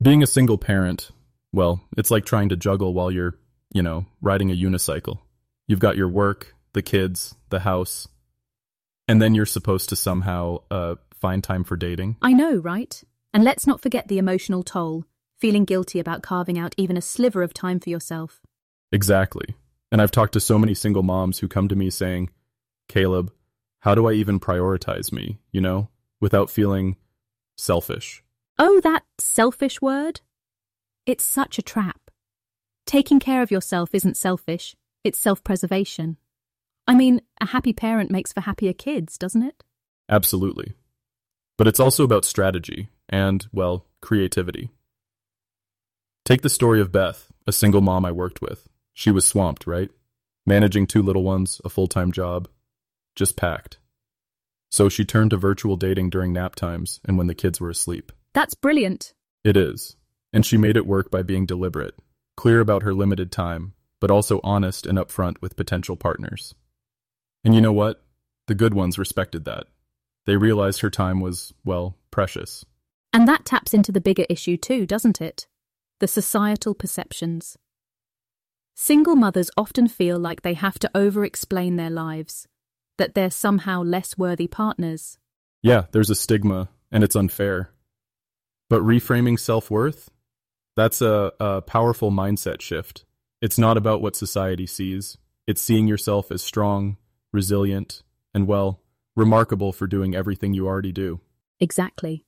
Being a single parent, well, it's like trying to juggle while you're, riding a unicycle. You've got your work, the kids, the house, and then you're supposed to somehow find time for dating. I know, right? And let's not forget the emotional toll, feeling guilty about carving out even a sliver of time for yourself. Exactly. And I've talked to so many single moms who come to me saying, Caleb, how do I even prioritize me, without feeling selfish? Oh, that selfish word? It's such a trap. Taking care of yourself isn't selfish, it's self-preservation. I mean, a happy parent makes for happier kids, doesn't it? Absolutely. But it's also about strategy and, well, creativity. Take the story of Beth, a single mom I worked with. She was swamped, right? Managing 2 little ones, a full-time job, just packed. So she turned to virtual dating during nap times and when the kids were asleep. That's brilliant. It is. And she made it work by being deliberate, clear about her limited time, but also honest and upfront with potential partners. And you know what? The good ones respected that. They realized her time was, well, precious. And that taps into the bigger issue too, doesn't it? The societal perceptions. Single mothers often feel like they have to over-explain their lives, that they're somehow less worthy partners. Yeah, there's a stigma, and it's unfair. But reframing self-worth? That's a powerful mindset shift. It's not about what society sees. It's seeing yourself as strong, resilient, and, well, remarkable for doing everything you already do. Exactly.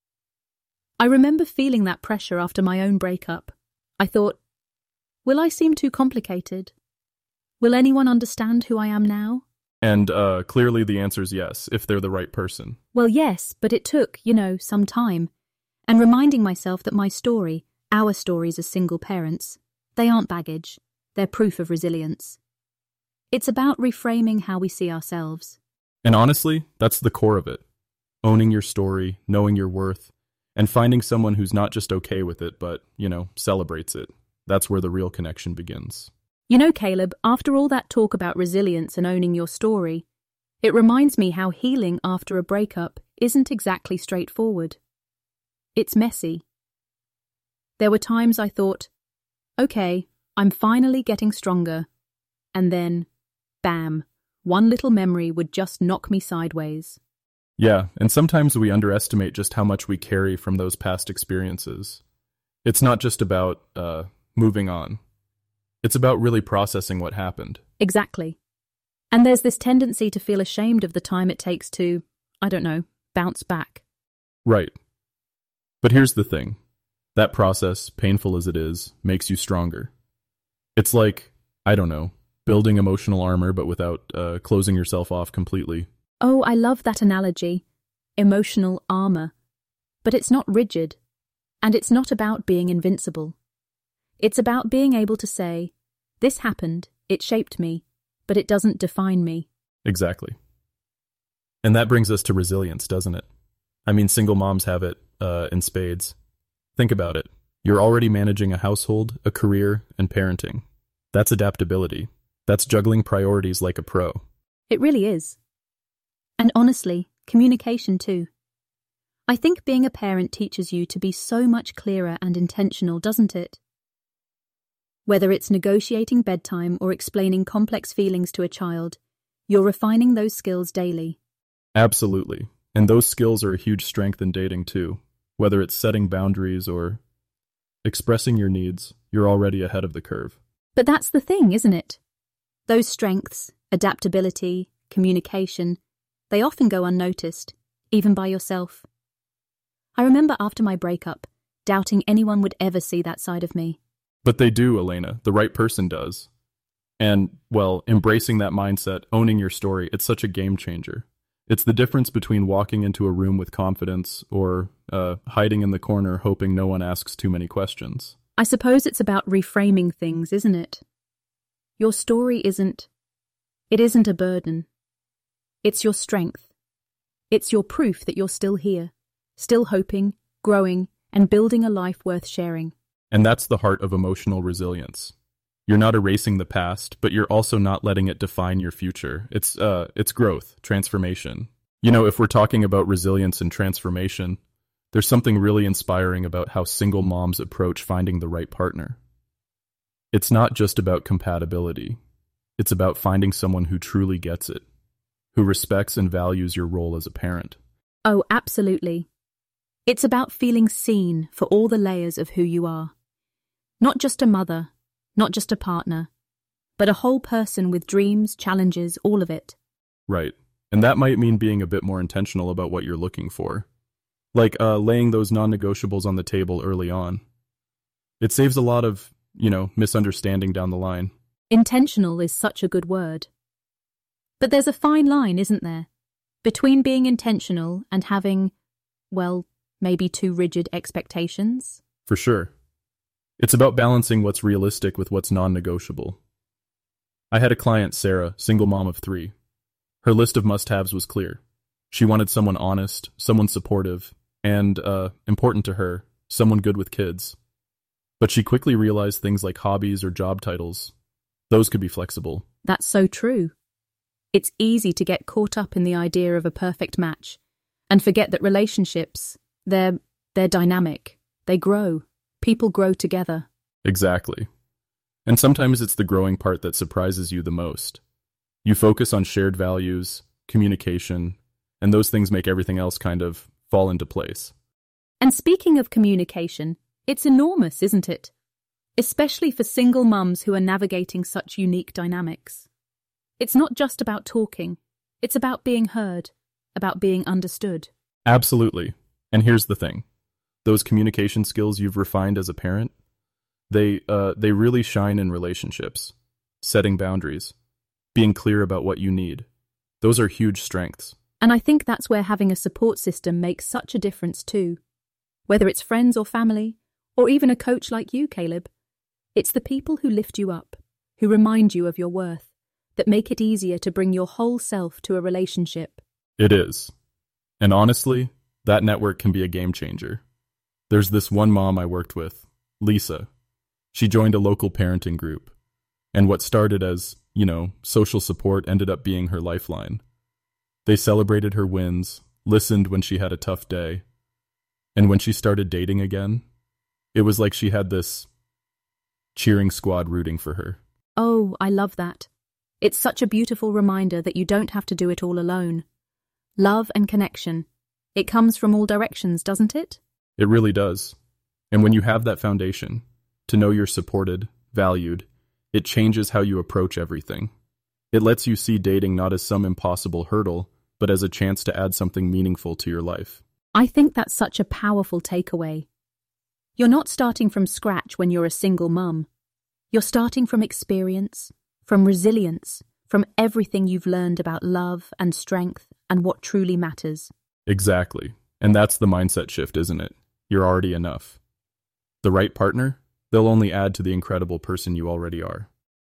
I remember feeling that pressure after my own breakup. I thought, will I seem too complicated? Will anyone understand who I am now? And clearly the answer is yes, if they're the right person. Well, yes, but it took, some time. And reminding myself that my story, our stories as single parents, they aren't baggage. They're proof of resilience. It's about reframing how we see ourselves. And honestly, that's the core of it. Owning your story, knowing your worth, and finding someone who's not just okay with it, but, celebrates it. That's where the real connection begins. Caleb, after all that talk about resilience and owning your story, it reminds me how healing after a breakup isn't exactly straightforward. It's messy. There were times I thought, okay, I'm finally getting stronger. And then, bam, one little memory would just knock me sideways. Yeah, and sometimes we underestimate just how much we carry from those past experiences. It's not just about moving on. It's about really processing what happened. Exactly. And there's this tendency to feel ashamed of the time it takes to, bounce back. Right. But here's the thing. That process, painful as it is, makes you stronger. It's like, building emotional armor but without closing yourself off completely. Oh, I love that analogy. Emotional armor. But it's not rigid. And it's not about being invincible. It's about being able to say, this happened, it shaped me, but it doesn't define me. Exactly. And that brings us to resilience, doesn't it? I mean, single moms have it in spades. Think about it. You're already managing a household, a career, and parenting. That's adaptability. That's juggling priorities like a pro. It really is. And honestly, communication too. I think being a parent teaches you to be so much clearer and intentional, doesn't it? Whether it's negotiating bedtime or explaining complex feelings to a child, you're refining those skills daily. Absolutely. And those skills are a huge strength in dating too. Whether it's setting boundaries or expressing your needs, you're already ahead of the curve. But that's the thing, isn't it? Those strengths, adaptability, communication, they often go unnoticed, even by yourself. I remember after my breakup, doubting anyone would ever see that side of me. But they do, Elena. The right person does. And, well, embracing that mindset, owning your story, it's such a game changer. It's the difference between walking into a room with confidence or hiding in the corner hoping no one asks too many questions. I suppose it's about reframing things, isn't it? Your story isn't a burden. It's your strength. It's your proof that you're still here, still hoping, growing, and building a life worth sharing. And that's the heart of emotional resilience. You're not erasing the past, but you're also not letting it define your future. It's growth, transformation. If we're talking about resilience and transformation, There's something really inspiring about how single moms approach finding the right partner. It's not just about compatibility. It's about finding someone who truly gets it, who respects and values your role as a parent. Oh, absolutely. It's about feeling seen for all the layers of who you are. Not just a mother, not just a partner, but a whole person with dreams, challenges, all of it. Right. And that might mean being a bit more intentional about what you're looking for. Like laying those non-negotiables on the table early on. It saves a lot of, misunderstanding down the line. Intentional is such a good word. But there's a fine line, isn't there? Between being intentional and having, well, maybe too rigid expectations? For sure. It's about balancing what's realistic with what's non-negotiable. I had a client, Sarah, single mom of 3. Her list of must-haves was clear. She wanted someone honest, someone supportive, and, important to her, someone good with kids. But she quickly realized things like hobbies or job titles. Those could be flexible. That's so true. It's easy to get caught up in the idea of a perfect match and forget that relationships, they're dynamic. They grow. People grow together. Exactly. And sometimes it's the growing part that surprises you the most. You focus on shared values, communication, and those things make everything else kind of fall into place. And speaking of communication, it's enormous, isn't it? Especially for single mums who are navigating such unique dynamics. It's not just about talking. It's about being heard, about being understood. Absolutely. And here's the thing. Those communication skills you've refined as a parent, they really shine in relationships. Setting boundaries, being clear about what you need. Those are huge strengths. And I think that's where having a support system makes such a difference too. Whether it's friends or family, or even a coach like you, Caleb, it's the people who lift you up, who remind you of your worth, that make it easier to bring your whole self to a relationship. It is. And honestly, that network can be a game changer. There's this one mom I worked with, Lisa. She joined a local parenting group. And what started as, social support ended up being her lifeline. They celebrated her wins, listened when she had a tough day. And when she started dating again, it was like she had this cheering squad rooting for her. Oh, I love that. It's such a beautiful reminder that you don't have to do it all alone. Love and connection. It comes from all directions, doesn't it? It really does. And when you have that foundation, to know you're supported, valued, it changes how you approach everything. It lets you see dating not as some impossible hurdle, but as a chance to add something meaningful to your life. I think that's such a powerful takeaway. You're not starting from scratch when you're a single mum. You're starting from experience, from resilience, from everything you've learned about love and strength and what truly matters. Exactly. And that's the mindset shift, isn't it? You're already enough. The right partner, they'll only add to the incredible person you already are.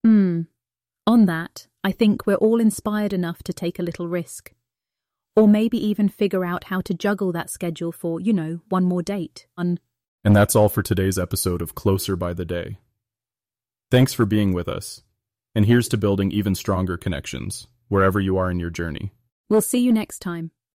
On that, I think we're all inspired enough to take a little risk. Or maybe even figure out how to juggle that schedule for, one more date. And that's all for today's episode of Closer by the Day. Thanks for being with us. And here's to building even stronger connections, wherever you are in your journey. We'll see you next time.